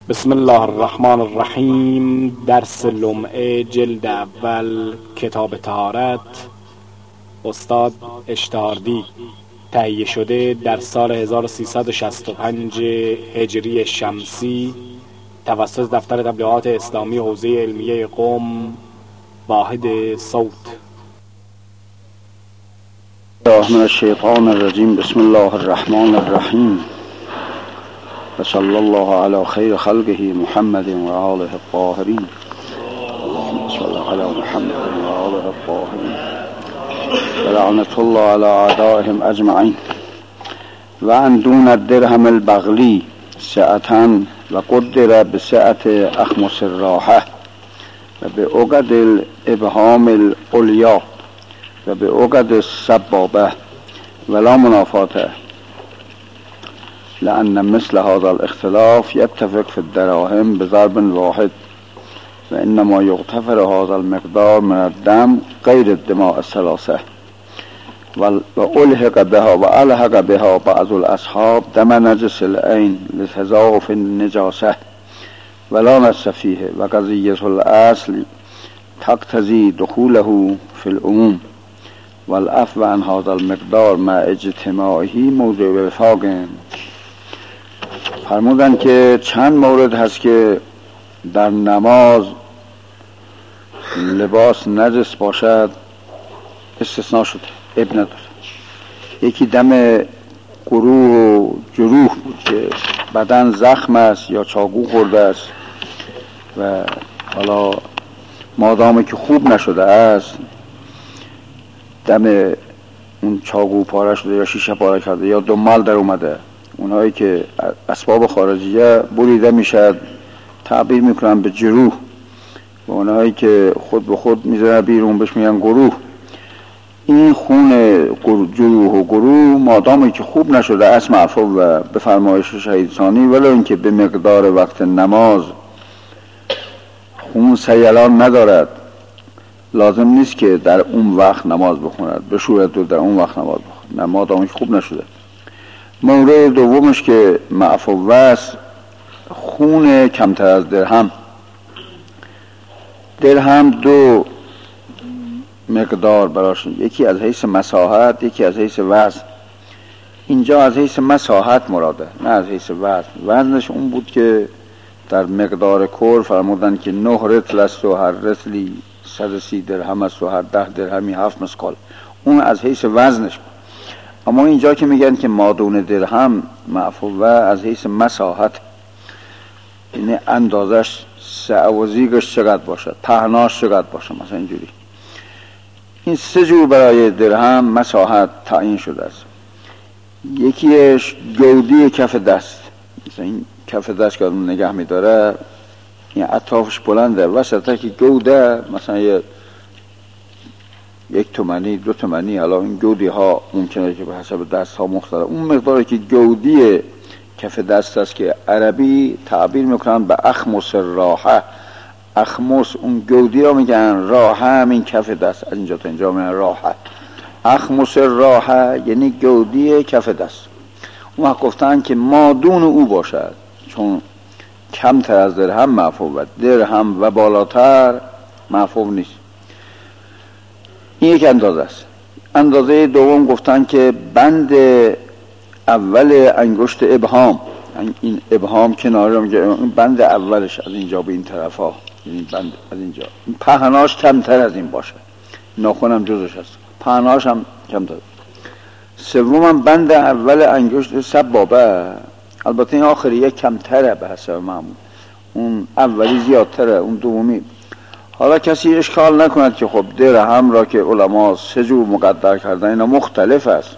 بسم الله الرحمن الرحیم. درس لمعه جلد اول کتاب طهارت، استاد اشتهاردی، تهیه شده در سال 1365 هجری شمسی توسط دفتر تبلیغات اسلامی حوزه علمیه قم، واحد صوت. من الشیطان الرجیم. بسم الله الرحمن الرحیم و صلی الله علی خیر خلقه محمد و آله الطاهرین. اللهم صل علی محمد و آله الطاهرین و لعنة الله علی اعدائهم اجمعین. و ان دون الدرهم البغلی سعة و قدر بسعة اخمس الراحه و به عقد الابهام العلیا و به عقد السبابه ولا منافاته، لأن مثل هذا الاختلاف يتفق في الدراهم بضرب واحد، وإنما يغتفر هذا المقدار من الدم غير الدماء الثلاثة. وألحق بها بعض الأصحاب دم نجس العين لتضاعف النجاسة ولا نص فيه، وقضية الأصل تقتضي دخوله في العموم، والعفو عن هذا المقدار مع اجتماعه موضع وفاق. فرمودن که چند مورد هست که در نماز لباس نجس باشد استثناء شده، اب نداره. یکی دم گروه و جروح بود که بدن زخم است یا چاقو خورده است و حالا مادامی که خوب نشده است، دم اون چاقو پاره شده یا شیشه پاره کرده یا دمال در اومده، اونهایی که اسباب خارجیه بریده میشد تعبیر میکنن به جروح، و اونهایی که خود به خود میزنن بیرون بهش میگن گروه. این خون جروح و گروه مادامی که خوب نشده است معفو و به فرمایش شهید ثانی، ولی اینکه به مقدار وقت نماز خون سیلان ندارد، لازم نیست که در اون وقت نماز بخوند، به صورت در اون وقت نماز بخوند، نه مادامی که خوب نشده. مورد دومش که معفو است خون کمتر از درهم. درهم دو مقدار براش، یکی از حیث مساحت، یکی از حیث وزن. اینجا از حیث مساحت مراده، نه از حیث وزن. وزنش اون بود که در مقدار کل فرمودن که 9 رطل است و هر رطلی 130 درهم است و هر 10 درهمی 7 مسقال. اون از حیث وزنش بود. اما اینجا که میگن که مادون درهم معفو از حیث مساحت، یعنی اندازش سعوزیگش چقدر باشد، پهناش چقدر باشد، مثلا اینجوری. این سه جور برای درهم مساحت تعیین شده است. یکیش گودی کف دست، مثلا این کف دست که آدم نگه میداره این اطرافش بلنده، وسطه که گوده مثلا 1 تومانی 2 تومانی، حالا این گودی ها ممکنه که به حسب دست ها مختلف. اون مقداری که گودی کف دست است که عربی تعبیر میکنن به اخمس راحه. اخمس اون گودی را میگن، راحه همین کف دست، از اینجا تا اینجا میگن راحه. اخمس راحه یعنی گودی کف دست. اون وقت گفتن که مادون او باشد، چون کمتر از درهم معفو، درهم و بالاتر معفو نیست. این یک اندازه است. اندازه دوم گفتن که بند اول انگشت ابهام، این ابهام کنار رو میگه، این بند اولش از اینجا به این طرف ها، یعنی بند از اینجا، این پهناش کمتر از این باشه، ناخن هم جزش هست، پهناش هم کمتر. سوم هم بند اول انگشت سبابه، البته این آخری یک کمتره به حسب معمول، اون اولی زیادتره، اون دومی. حالا کسی اشکال نکند که خب درهم را که علما 3 جور مقدر کردن اینا مختلف است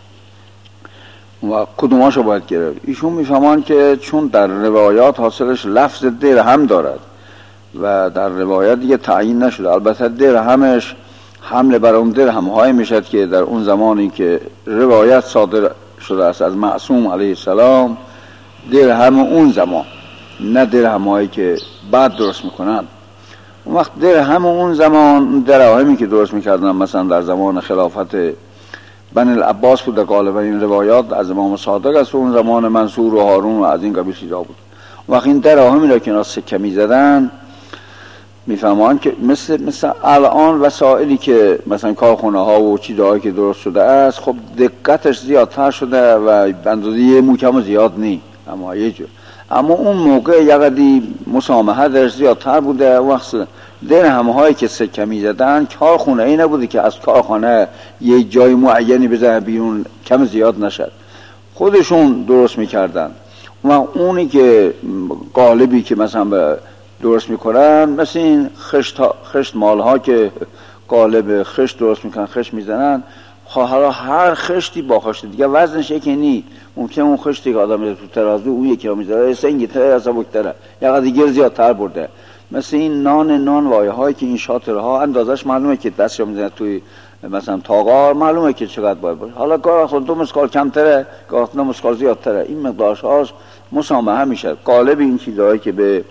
و کدوماشو باید گرفت. ایشون میفهمان که چون در روایات حاصلش لفظ درهم دارد و در روایت دیگه تعیین نشده، البته درهمش حمله بر اون درهم های میشد که در اون زمانی که روایت صادر شده است از معصوم علیه السلام، درهم اون زمان، نه درهم هایی که بعد درست میکنن. اون وقت درهم اون زمان دراهمی که درست میکردن مثلا در زمان خلافت بن العباس بود غالبا این روایات از امام صادق است و اون زمان منصور و هارون و از این قبیل چیزا بود. وقتی این دراهمی را که اینا سکه میزدن میفهمان که مثل الان وسائلی که مثلا کارخونه ها و چیزهایی که درست شده است، خب دقتش زیادتر شده و اندازه محکم زیاد نی، اما یه جور. اما اون موقع یقدی مسامحه درش زیادتر بوده. وقت درهم هایی که سکه میزدن کارخونه ای نبوده که از کارخانه یه جای معینی بزنه بیرون کم زیاد نشد، خودشون درست میکردن. و اونی که قالبی که مثلا درست میکنن، مثل این خشت مال ها که قالب خشت درست میکنن، خشت میزنن، حالا هر خشتی با خشت دیگه وزنش یکی نی. ممکن اون خشتی که آدم میذاره تو ترازو اون یکی ها میذاره سنگی تر از سبکتره یا دیگه زیادتر برده. مثل این نان وایه هایی که این شاطره ها اندازش معلومه که دستش میزنه توی مثلا تاغار، معلومه که چقدر باید باشه. حالا گاه 2 مسکال کمتره، گاه 2 مسکال زیادتره، این مقدارش هاش مسامحه میشه. قالب این چیزهایی که به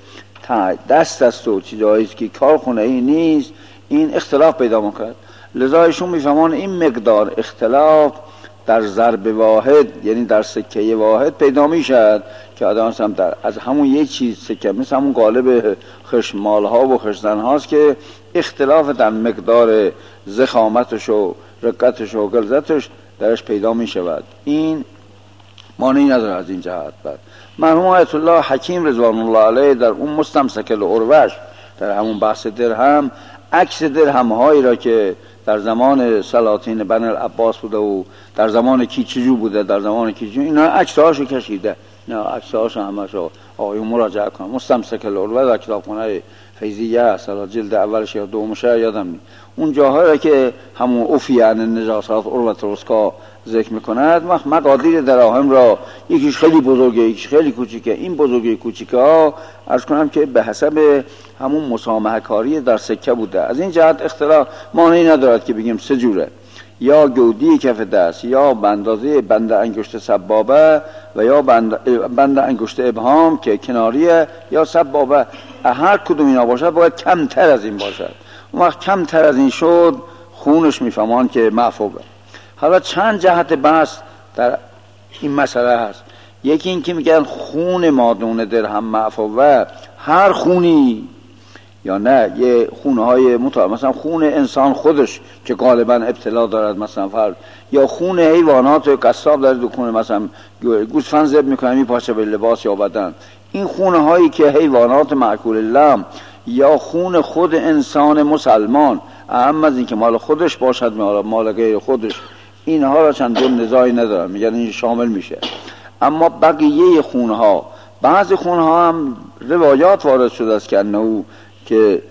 دست و چیزهایی که کارخونه ای نیست، این اختلاف پیدا میکنه. لذا ایشون میفهمان این مقدار اختلاف در ضرب واحد، یعنی در سکه واحد پیدا میشد که آدم مثلا از همون یک چیز سکه، مثل همون قالب خشمال ها و خشزن هاست که اختلاف در مقدار ضخامتش و رقتش و غلظتش درش پیدا میشود. این مانعی نداره از این جهت. بعد مرحوم آیت الله حکیم رضوان الله علیه در اون مستمسک الاروش، در همون بحث درهم، عکس درهم هایی را که در زمان سلاطین بنی العباس بوده و در زمان کیچجو بوده، در زمان کیچجو، اینا عکس‌هاشو کشیده، اینا عکس‌هاشو همشو آقایون مراجعه کنن. مستمسک الاروش در کتابخانه فیضیه است، جلد اولش یا دومش یادم نیست. اون جاهایی را که همون افیان نجاسات اروت رسکا ذکر میکند، وقت مقادیر دراهم را یکیش خیلی بزرگه یکیش خیلی کوچیکه. این بزرگه کوچیکه ها عرض کنم که به حسب همون مسامحه کاری در سکه بوده. از این جهت اختلاف مانعی ندارد که بگیم سه جوره، یا گودی کف دست، یا به اندازه بند انگشت سبابه، و یا بند انگشت ابهام که کناریه، یا سبابه. هر کدوم اینا باشد باید کمتر از این باشد. اون وقت کمتر از این شد خونش میفهمان که معفوبه. حالا چند جهت بحث در این مسئله هست. یکی این که میگن خون مادون درهم معفوبه، هر خونی یا نه، یه خونهای مثلا خون انسان خودش که غالبا ابتلا دارد، مثلا فرض، یا خون حیوانات قصاب داره دکونه، مثلا گوسفند ذبح میکنه میپاشه به لباس یا بدن، این خونه هایی که حیوانات مأکول اللحم، یا خون خود انسان مسلمان، اهم از این که مال خودش باشد مال غیر خودش، اینها را چندان نزاعی ندارن، میگن این شامل میشه. اما بقیه خونها، بعضی خونها هم روایات وارد شده است که انه که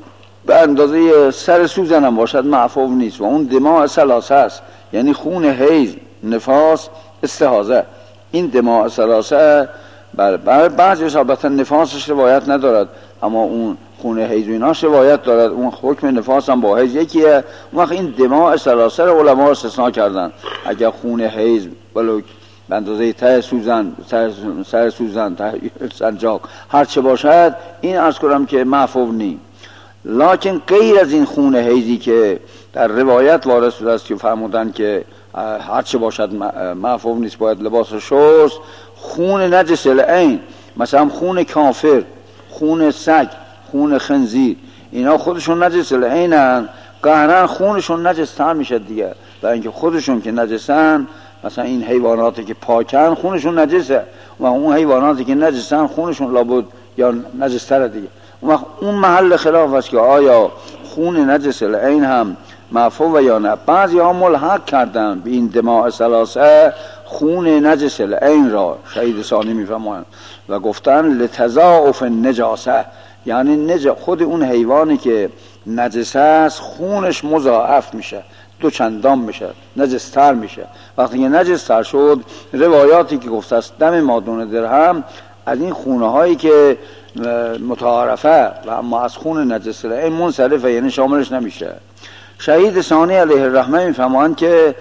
به اندازه سر سوزن هم باشد معفو نیست، و اون دماء ثلاثه است، یعنی خون حیض، نفاس، استحاضه. این دماء ثلاثه برای بعضی البته نفاسش روایت ندارد، اما اون خون حیض و ایناش روایت دارد. اون حکم نفاس هم با حیض یکیه. اون وقت این دماء ثلاثه رو علما استثناء کردن. اگر خون حیض ولو به اندازه ته سوزن، سر سوزن، سنجاق، هر چه باشد، این عرض کنم که معفو نی. لکن غیر از این خون حیضی که در روایت وارد شده است که فرمودن که هر چه باشد معفو نیست، باید لباس شست، خون نجس العین، مثلا خون کافر، خون سگ، خون خنزیر، اینا خودشون نجس العینن، قهرن خونشون نجس تر میشه دیگه، برای اینکه خودشون که نجسن، مثلا این حیواناتی که پاکن خونشون نجسه، و اون حیواناتی که نجسن خونشون لابد یا نجس تره دیگه. اون محل خلاف است که آیا خون نجس العین هم معفو و یا نه. بعضی ها ملحق کردن به این دماء ثلاثه خون نجس العین را، شهید ثانی میفرمایند و گفتن لتضاعف النجاسه، یعنی خود اون حیوانی که نجس است خونش مضاعف میشه، دو چندان میشه، نجستر میشه. وقتی که نجستر شد، روایاتی که گفته است دم مادون درهم از این خونه هایی که متعارفه و اما از خون نجس این منصرفه، یعنی شاملش نمیشه. شهید ثانی علیه الرحمه میفهمند که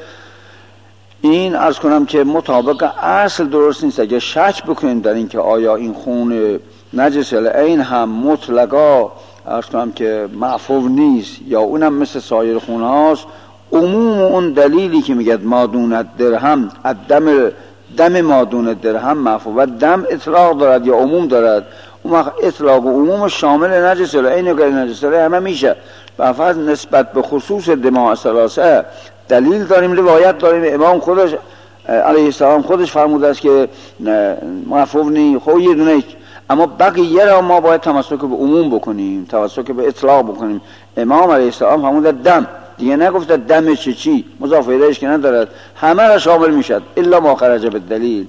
این عرض کنم که مطابق اصل درست نیست. اگه شک بکنیم در این که آیا این خون نجس العین هم مطلقا عرض کنم که معفو نیست یا اونم مثل سایر خون هاست، عموم اون دلیلی که میگه ما دون درهم الدم دم مادون درهم معفو و دم اطلاق دارد یا عموم دارد. اون وقت اطلاق و عموم شامل نجس العین و غیر نجس العین همه میشه. و فقط نسبت به خصوص دماء ثلاثه دلیل داریم، روایت داریم. امام خودش علیه السلام خودش فرموده است که معفو نی، خب یه دونه، اما بقیه را ما باید تمسک به عموم بکنیم، تمسک به اطلاق بکنیم. امام علیه السلام فرموده دم، دیگه نگفته دم چی مضاف الیهش که ندارد، همه را شامل میشد الا ما خرج بالدلیل.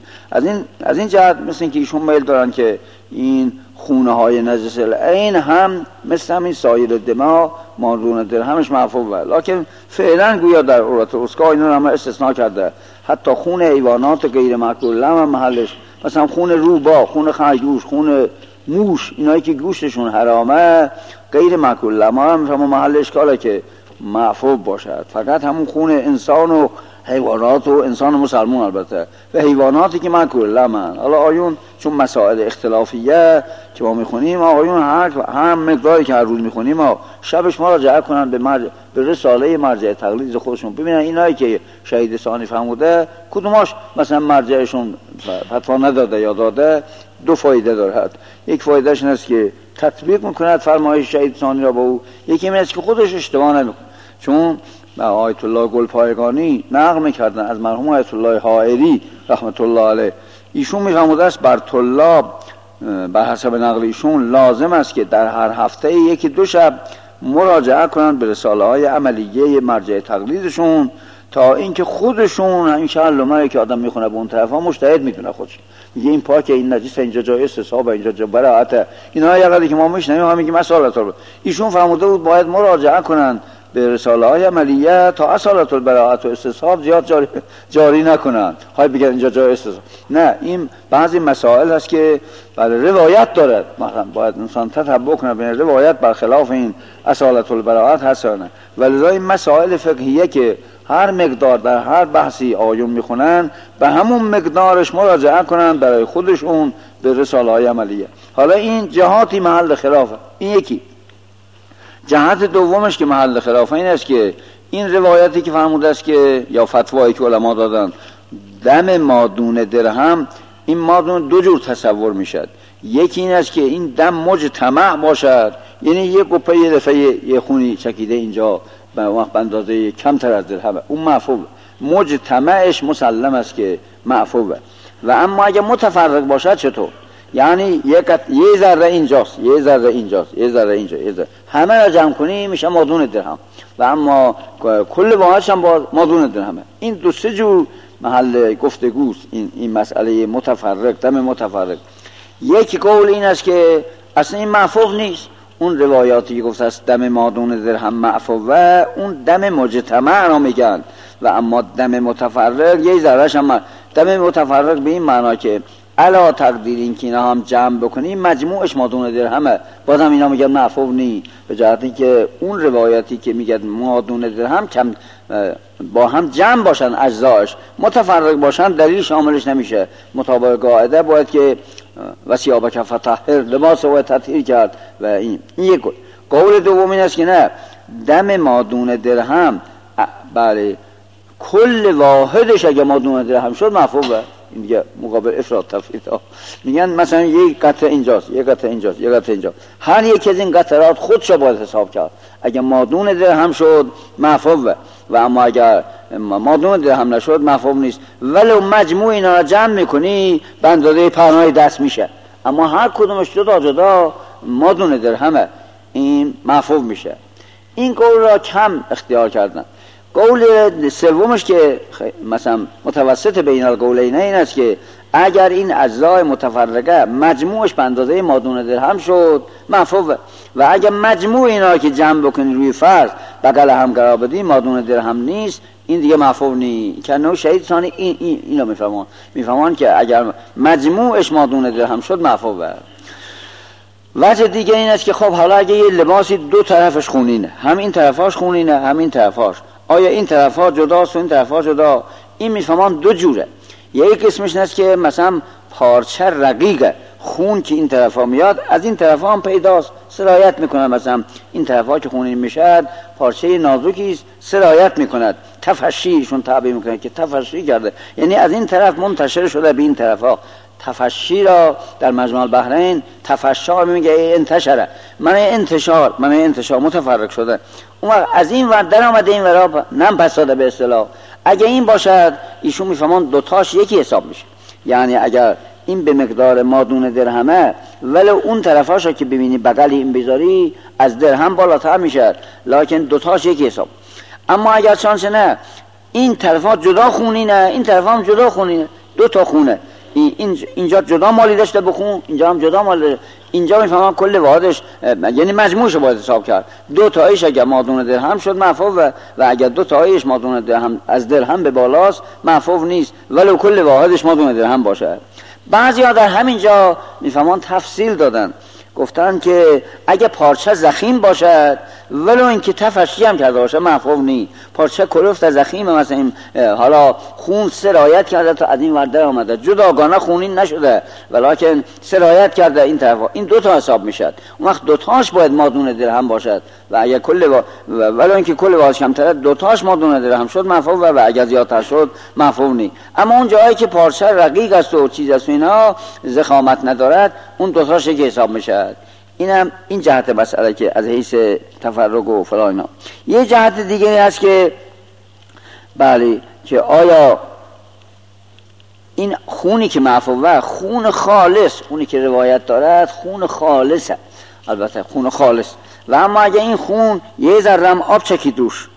از این جهت مثل اینکه ایشون میل دارن که این خونه های نجس العین هم مثل همین سایر دما مادون درهمش معفو، لکن فعلا گویا در عروة الوثقی اینا هم استثناء کرده. حتی خون حیوانات غیر مأکول لحم محلش، مثلا خون روباه، خون خرگوش، خون موش، اینایی که گوشتشون حرامه غیر مأکول لحم هم محل اشکاله که معفو باشد. فقط همون خون انسان و حیوانات و انسان مسلمان البته و حیواناتی که مأکول لحمن. حالا آیون چون مسائل اختلافیه که ما میخونیم، آیون هر مقداری که هر روز میخونیم شبش مراجعه کنن به رساله مرجع تقلید خودشون، ببینن اینایی که شهید ثانی فرموده کدوماش مثلا مرجعشون فتوا نداده یا داده. دو فایده دارد. یک فایدهش این است که تطبیق میکند فرمایش شهید ثانی را با او، یکی این است که خودش اشتباه نمیکنه. چون آیت الله گلپایگانی نقل میکردن از مرحوم آیت الله حائری رحمت الله علیه، ایشون میفرموده است بر طلاب بر حسب نقل ایشون لازم است که در هر هفته یکی دو شب مراجعه کنند به رساله های عملیه مرجع تقلیدشون تا اینکه خودشون این شعلمه که آدم میخونه به اون طرفا مجتهد میدونه خودش، میگه این پاکه، این نجس، اینجا جای استصحاب، اینجا جای براءت، اینا یقدری که ما میشنیم هم میگیم اصالت رو. ایشون فرموده بود باید مراجعه کنند به رساله های عملیه تا اصالت البراءت و استصحاب زیاد جاری نکنند. های بگن اینجا جای استصحاب نه، این بعضی مسائل هست که بله روایت دارد، مثلا باید انسان تتبع کنه بین روایت برخلاف این اصالت البراءت هست یا نه. ولذا این مسائل فقهیه که هر مقدار در هر بحثی آیون میخونن به همون مقدارش مراجعه کنن برای خودشون به رساله های عملیه. حالا این جهاتی محل خلافه. این یکی. جهت دومش که محل خلافه این است که این روایتی که فرموده است که یا فتوایی که علما دادن دم مادون درهم، این مادون دو جور تصور میشد. یکی این است که این دم مجتمع باشد، یعنی یک گوپه یه دفعه یه خونی چکیده اینجا به وقت اندازه کمتر از درهم، اون معفو. مجتمعش مسلم است که معفو. و اما اگه متفرق باشد چطور؟ یعنی یه ذره اینجاست، یه ذره اینجاست، یه ذره اینجا، یه ذره، همه را جمع کنی میشه مادون درهم و اما کل واحدش هم با مادون درهمه. این دو سه جور محل گفتگوست این مسئله متفرق، دم متفرق. یک قول این است که اصلا این معفو نیست. اون روایاتی که گفته است دم مادون درهم معفو و اون دم مجتمع را میگن و اما دم متفرق یه ذرهش هم دم متفرق به این معنا که علا تقدیر این که اینا هم جمع بکنیم مجموعش مادون درهمه، بازم اینا میگن معفو نی، به جهتی که اون روایتی که میگن مادون درهم کم با هم جمع باشن اجزاش، متفرق باشن دلیل شاملش نمیشه. مطابق قاعده باید که وسیابک فطهر، لباس رو تطهیر کرد. و این یک قول دوم این است که نه، دم مادون درهم بله کل واحدش اگه مادون درهم شد معفوه. این دیگه مقابل افراد تفرید میگن مثلا یک قطعه اینجاست، یک قطعه اینجاست، یک قطعه اینجا، هر یک از این قطرات خودش باید حساب کرد. اگه مادون درهم شد معفوه و اما اگر مادون درهم نشد معفو نیست. ولو مجموع اینا را جمع میکنی به اندازه پرنای دست میشه، اما هر کدومش جدا جدا مادون درهمه، این معفو میشه. این قول را کم اختیار کردن. قول سومش که مثلا متوسط بین القولین این است که اگر این اجزای متفرقه مجموعش به اندازه مادون درهم شد معفو، و اگر مجموع اینا که جمع بکنی روی فرض بغل هم قرار بدی مادون درهم نیست، این دیگه معفو نیست. که نو شهید ثانی اینو میفهمان که اگر مجموعش مادون درهم شد معفو. وجه دیگه این است که خب حالا اگه یه لباسی دو طرفش خونینه، هم این طرفاش خونینه هم این طرفاش، آیا این طرفا جداست و این طرفا جدا؟ این میفهمان دو جوره. یک قسمش این است که مثلا پارچه رقیقه، خون که این طرفا میاد از این طرفا هم پیداست، سرایت میکنه. مثلا این طرفا که خونین میشد پارچه نازکی است، سرایت میکند. تفشیشون تعبیر میکنه که تفشی کرده، یعنی از این طرف منتشر شده به این طرفا. تفشی را در مجمع البحرین تفشا میگه انتشره، معنی انتشار، معنی انتشار متفرق شده. اون وقت از این ور در آمده این ورا نم پس داده به اصطلاح. اگه این باشد ایشون میفهمان دوتاش یکی حساب میشه، یعنی اگر این به مقدار مادون درهمه ولی اون طرفاشو که ببینی بغل این بذاری از درهم بالاتر میشه، لکن دوتاش یکی حساب. اما اگر چانچه نه این طرفا جدا خونینه، این طرفا هم جدا خونینه، دو تا خونه، اینجا جدا مالی داشته بخون، اینجا هم جدا مالی داشته، اینجا میفهمم کل واحدش یعنی مجموعش باید حساب کرد. دو تایش اگر مادون درهم شد معفو و اگر دو تایش مادون درهم از درهم به بالاست معفو نیست، ولی کل واحدش مادون درهم باشه. بعضی ها در همینجا میفهمان تفصیل دادن، گفتن که اگه پارچه زخیم باشد ولو اینکه تفشی هم کرده باشه معفو نی. پارچه کلفت زخیم مثلا حالا خون سرایت کرده تا از این ورده آمده، جداگانه خونین نشده ولکن سرایت کرده این طرفا، این دو تا حساب میشد. اون وقت دو تاش باید مادون درهم باشد و اگر ولو اینکه کل واحد کمتره دو تاش مادون درهم شد معفو و اگر زیادتر شد معفو نی. اما اون جایی که پارچه رقیق است و چیز است و اینا ضخامت ندارد اون دو تاش که حساب میشه. اینم این جهت مسئله که از حیث تفرق و فلان اینا. یه جهت دیگه هست که بله که آیا این خونی که معفوه خون خالص، خونی که روایت دارد خون خالصه، البته خون خالص، و اما اگه این خون یه ذره آب چکید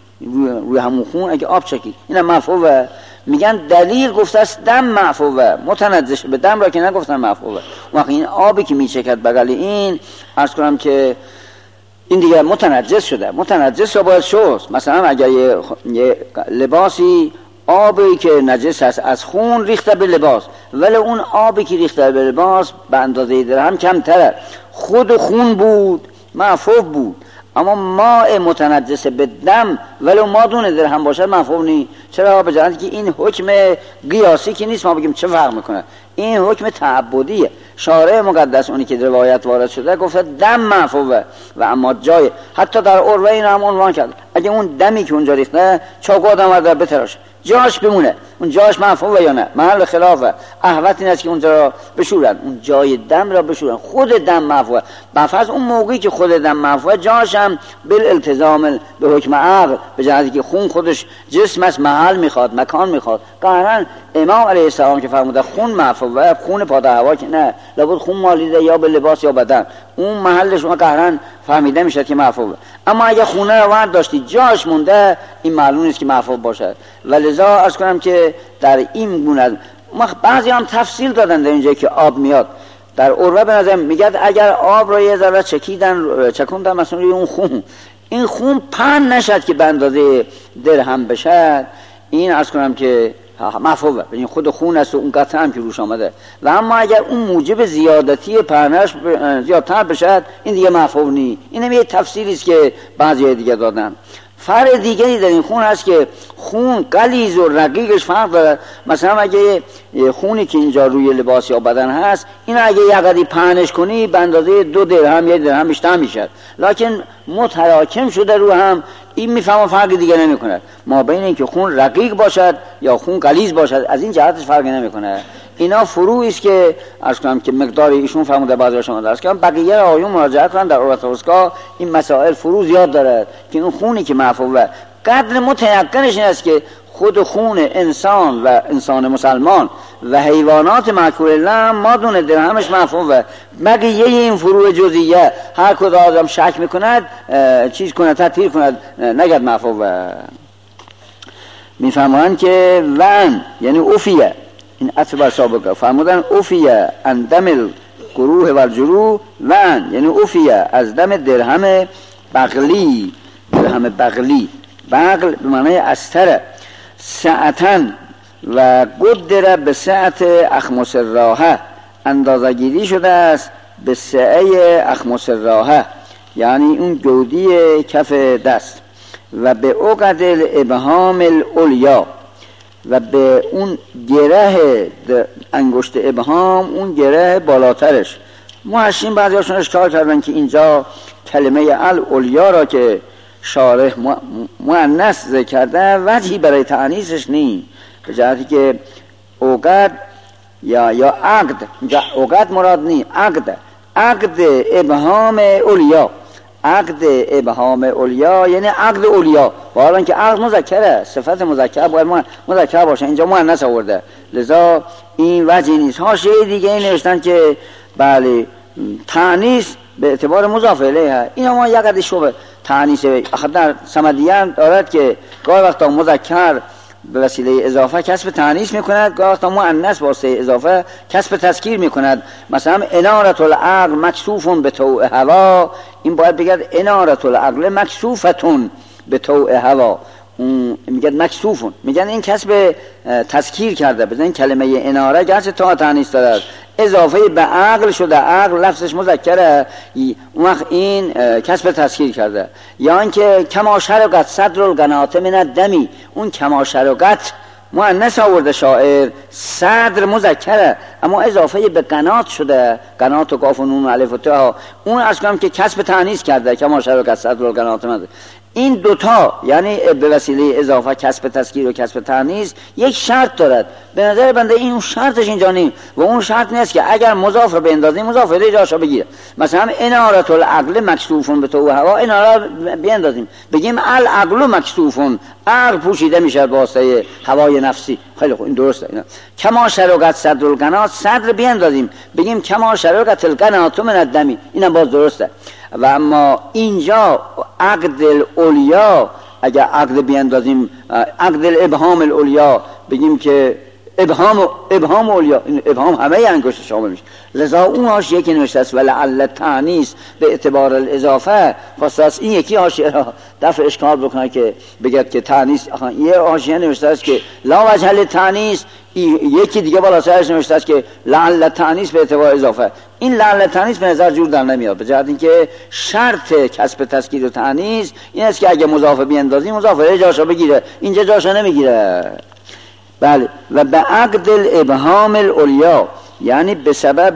روی همون خون اگه آب چکید اینم معفوه. میگن دلیل گفته است دم معفوه، متنجس به دم را که نگفتن معفوه. وقتی این آبی که میچکد بغل این عرض کنم که این دیگه متنجس شده، متنجس را باید شست. مثلا اگر یه لباسی آبی که نجس است از خون ریخته به لباس، ولی اون آبی که ریخته به لباس به اندازه درهم کمتره، خود خون بود معفو بود، اما ماء متنجس به دم ولو مادون درهم باشد معفو نی. چرا؟ به جهتی که این حکم قیاسی که نیست ما بگیم چه فرق میکنه، این حکم تعبدیه. شارع مقدس اونی که روایت وارد شده گفته دم معفوه و اما جای، حتی در عروه این هم عنوان کرد اگه اون دمی که اونجا ریخته چاقو آدم ورده بتراشه جاش بمونه، اون جاش معفوه یا نه، محل خلافه. احوط این است که اونجا را بشورن، اون جای دم را بشورن، خود دم معفوه. بفرض اون موقعی که خود دم معفوه جاش هم بالالتزام به حکم عقل، به جهتی که خون خودش جسم است، محل میخواد، مکان میخواد. قهرن امام علیه السلام که فرموده خون معفوه، خون پاده هوا که نه، لابد خون مالیده یا به لباس یا بدن، اون محلش اون قهرن فهمیده میشه که معفوه. اما اگه خونه رو ورد داشتی جاش مونده این معلوم نیست که معفوه باشد. ولذا عرض کنم که در این گونه بعضی هم تفصیل دادن در اینجا که آب میاد در عروه به نظر میگد اگر آب رو یه ذره چکوندن مثلا اون خون، این خون پن نشد که به اندازه درهم بشد، این عرض کنم که معفوه، این خود خون است و اون قطعه هم که روش آمده. و اما اگر اون موجب زیادتی پرنش زیادتر بشد این دیگه معفوه نی. این هم یه تفصیلی است که بعضی دیگه دادن. فرق دیگری در این خون هست که خون غلیظ و رقیقش فرق داره. مثلا اگه خونی که اینجا روی لباس یا بدن هست این اگه یه قدری پهنش کنی به اندازه 2 درهم 1 درهم بیشتر میشه، لکن متراکم شده رو هم، این میفهمم فرق دیگه نمیکنه ما بین اینکه خون رقیق باشد یا خون غلیظ باشد، از این جهتش فرق نمیکنه. اینا فروعی است که عرض کنم که مقدار ایشون فرموده بعضی شما درس کردن، بقیه آیون مراجعه کنن در عروة الوثقی. این مسائل فروع زیاد داره که این خونی که معفوه قدر متيقنش این است که خود خون انسان و انسان مسلمان و حیوانات مأکول لحم مادون درهمش معفوه. بقیه این فروع جزئیه هر کدام آدم شک میکند چیز کند تطهیر کند نگد معفوه. میفهمند که ون یعنی اوفیه، این عطف بر سابقه فرمودن اوفیه ان دم القروح و الجروح، ون یعنی اوفیه از دم درهم بغلی، درهم بغلی، بغل به معنی استره، ساعتن و قدر به ساعت اخمص الراحه، اندازه گیری شده است به سعه اخمص الراحه یعنی اون گودی کف دست، و به عقد الابهام العلیا و به اون گره انگشت ابهام، اون گره بالاترش. محشین بعضی هاشون اشکال کردن که اینجا کلمه العلیا را که شارح مؤنث ذکر کرده وجهی برای تأنیثش نیست، به جهتی که عقد یا عقد، عقد مراد نیست، عقد ابهام علیا، عقد ابهام علیا یعنی عقد علیا، حالا که عقد مذکره، صفت مذکر باید مذکر باشه، اینجا مؤنث آورده، لذا این وجه نیست. حاشیه دیگه این نوشتن که بله تأنیث به اعتبار مضاف الیه، اینا ما یک شبه تأنیث آخر در صمدیان دارد که گاهی وقتا مذکر به وسیله اضافه کسب تأنیث میکند، گاهی وقتا مؤنث با واسطه اضافه کسب تذکیر میکند. مثلا انارة العقل مکسوف به طوع هوا، این باید بگید انارة العقل مکسوفتون به طوع هوا، میگن مکسوفون، میگن این کسب تذکیر کرده، بزن کلمه اناره گرچه تا تأنیث دارد اضافه به عقل شده، عقل لفظش مذکره، اون وقت این کسب تذکیر کرده. یا اینکه کما شرقت صدر القناة من الدمی، اون کما شرقت مؤنث آورده شاعر، صدر مذکره اما اضافه به قنات شده، قنات و قاف و نون و الف و تا، اون اشکام که کسب تأنیث کرده کما شرقت صدر القناة من. این دوتا یعنی به وسیله اضافه کسب تذکیر و کسب تأنیث یک شرط دارد. به نظر بنده این شرطش اینجا نیست و اون شرط نیست که اگر مضاف رو بندازیم مضاف الیه جاشو بگیره. مثلا انارة العقل مکسوفون به طوع هوا، اناره بیندازیم بگیم العقل مکسوفون، عقل پوشیده میشه با واسطه هوای نفسی، خیلی خوب این درسته. اینا کما شرقت صدر القناة، صدر بیندازیم بگیم کما شرقت القناة من الدمی، اینم باز درسته. و اما اینجا عقد العلیا اگر عقد بیندازیم، عقد الابهام العلیا بگیم که ابهام علیا، ابهام همه انگشت شامل میشه، لذا اون حاشیه که نوشته است ولعل تأنیث به اعتبار الاضافه، خواسته است این یکی حاشیه را دفع اشکال بکنه که بگید که تأنیث، یه حاشیه نوشته است که لا وجه للتأنیث، یکی دیگه بالا سرش نوشته است که لعل تأنیث به اعتبار اضافه. این لعل تأنیث به نظر جور در نمیاد، به جهت اینکه شرط کسب تذکیر و تأنیث این است که اگه مضاف بیندازیم مضاف الیه جاشو بگیره، اینجا جاشو نمیگیره. بله و به عقد الابهام العلیا یعنی به سبب،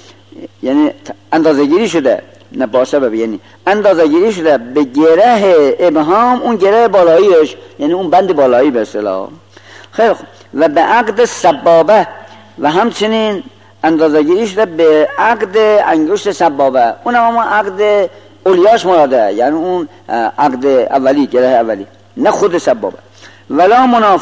یعنی اندازه‌گیری شده، نه با سبب، یعنی اندازه‌گیری شده به گره ابهام، اون گره بالاییش یعنی اون بند بالایی به اصطلاح. خیلی خوب. و به عقد سبابه و همچنین اندازه‌گیری شده به عقد انگشت سبابه، اون هم عقد علیاش مراده، یعنی اون عقد اولی، گره اولی، نه خود سبابه. ولا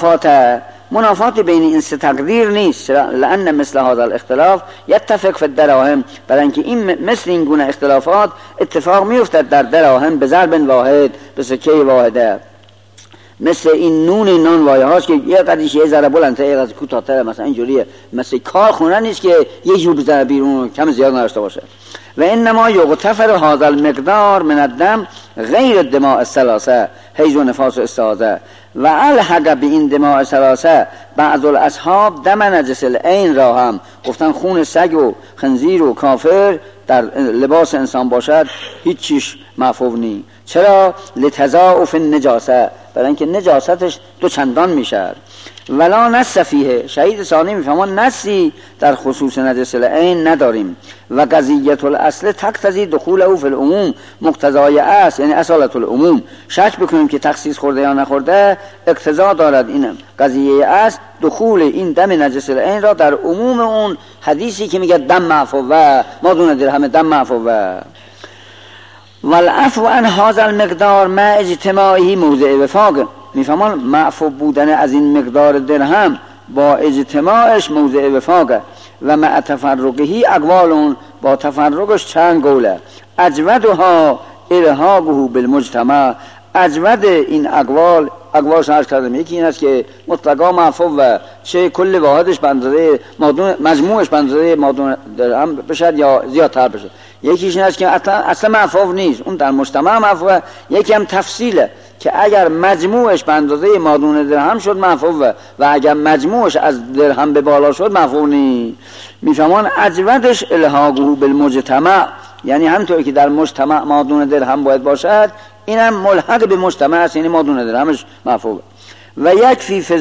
منافات بین این سه تقدیر نیست، لأن مثل هذا الاختلاف يتفق في الدراهم، برای اینکه این مثل این گونه اختلافات اتفاق میافتد در دراهم به ضرب واحد، به سکه واحده. مثل این نان وایه هاست که یه قدیش یه ذره بلندتر یه قدیش کوتاه‌تر، مثلا اینجوریه، مثل کار خونه نیست که یه جور بزنه بیرون کم زیاد نداشته باشه. و انما یغتفر هذا المقدار من الدم غیر الدماء الثلاثه حیض و نفاس و استحاضه. و الحق به این دماء ثلاثه بعض الاصحاب دم نجس العین را هم گفتن خون سگ و خنزیر و کافر در لباس انسان باشد هیچ چیش معفو نی. چرا؟ لتضاعف النجاسه، برای اینکه نجاستش دو چندان میشه. ولا نص فیه، شهید ثانی میفهمان نصی در خصوص نجس العین نداریم. و قضیت الاصل تقتضی دخول او فی العموم، مقتضای اصل یعنی اصالت العموم، شک بکنیم که تخصیص خورده یا نخورده اقتضا دارد این قضیه اصل دخول این دم نجس العین را در عموم اون حدیثی که میگه دم معفو و ما دون درهم دم معفو و والعفو عن هذا المقدار مع اجتماعی موضع وفاق، میفهمان معفو بودن از این مقدار درهم با اجتماعش موضع وفاقه. و مع تفرقهی اقوالون، با تفرقش چند قوله. اجودها الحاقه بالمجتمع، اجود این اقوالش عرض کردم، یکی این است که مطلقا معفو و چه کل واحدش بندازه مجموعش بندازه مادون درهم بشد یا زیادتر بشد. یکیش این است که اصلا معفو نیست، اون در مجتمع معفوه. یکی هم تفصیله که اگر مجموعش به اندازه مادون درهم شد معفوه و اگر مجموعش از درهم به بالا شد معفو نیست. میفهمان اجودش الحاقه بالمجتمع، یعنی همطور که در مجتمع مادون درهم باید باشد اینم ملحق به مجتمع است، یعنی مادون درهمش معفوه. و یکفی فی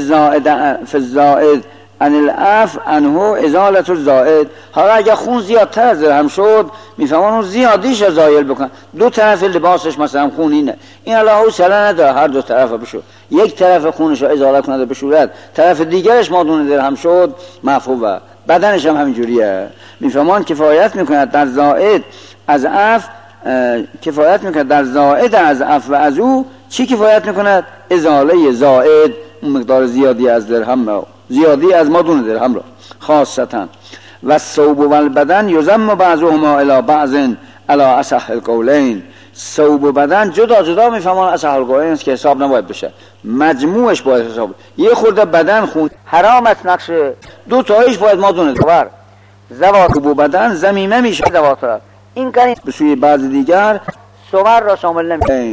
الزائد ان العفو عنه ازالت الزائد. حالا اگر خون زیادتر از درهم شد میفهمن اون زیادیش رو زایل بکن. دو طرف لباسش مثلا خونینه، این الله حوصله نداره هر دو طرف بشور، یک طرف خونش رو ازاله کنه بشورد، طرف دیگرش مادون درهم شد معفوه. بدنش هم همینجوریه. میفهمن کفایت میکند در زائد از عفو، کفایت میکند در زائد از عفو و از او چی کفایت میکند؟ ازاله زائد، اون مقدار زیادی از درهم رو، زیادی از مادون درهم رو خاصتا. و الثوب و البدن یضم بعضهما الی بعض علی اصح القولین. ثوب و بدن جدا جدا میفهمن اصح القولین است که حساب نباید بشه، مجموعش باید حساب. یه خورده بدن خون حرام است، نقش دو تایش باید مادون درهم. زوات و بدن زمیمه میشه زوات را، این کنید به سوی بعض دیگر صور را شامل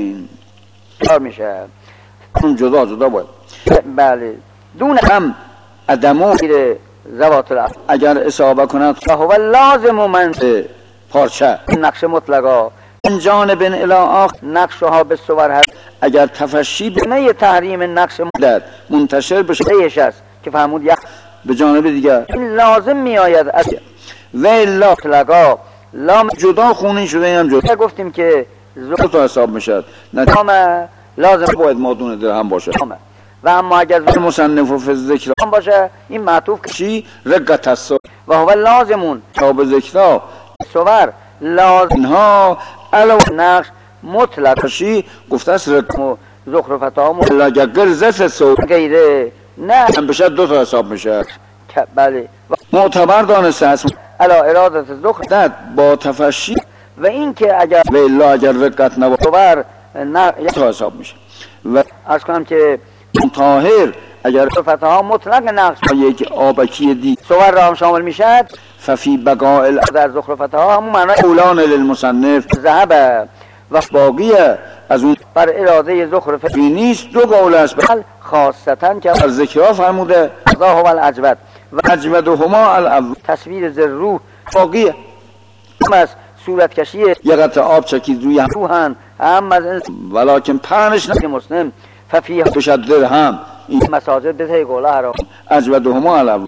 نمیشه میشه، اون جدا جدا باید. بله دون هم ادمو زوات العفو اگر اصابه کند فهو لازم من پارچه نقش مطلقا من جانب الی آخر نقشها به صور هست. اگر تفشی بنه تحریم نقش منتشر بشه ایش است که فرمود یک به جانب دیگر این لازم می آید از و الا مطلقا لام جدا خونین شده، اینم جدا گفتیم که دو تا حساب میشد. نظام لازم باید مادون درهم باشه. و اما اگر مصنف و فی ذکر باشه این معطوف چی؟ رقت الصور و هو لازمون تا به ذکر صور لازم ها علاوه نقش مطلق شی گفته است رقم زخرفتها مطلق گرزت صور غیره نه هم بشه دو تا حساب میشه. بله معتبر دانسته است علا ارادت زخر با تفشی و این که اگر و الا اگر رقت نباشه صور نه یک تا حساب میشه. و عرض کنم که طاهر اگر فتحها مطلق نقش یک آبکی دی صور را هم شامل میشد ففی بقاء در زخرفتها همون معنی اولان للمصنف ذهب و باقیه از اون بر اراده زخرف نیست. دو قول است بل خاصتا که در ذکرها فرموده ذا هو الاجود و اجودهما الاول تصویر ذروح باقیه هم از صورت کشی یقت آب چکید روی روحن هم از ولکن پنش نه مسلم ففیه بشد درهم این مساجد به طی قوله حرام اجودهما الاول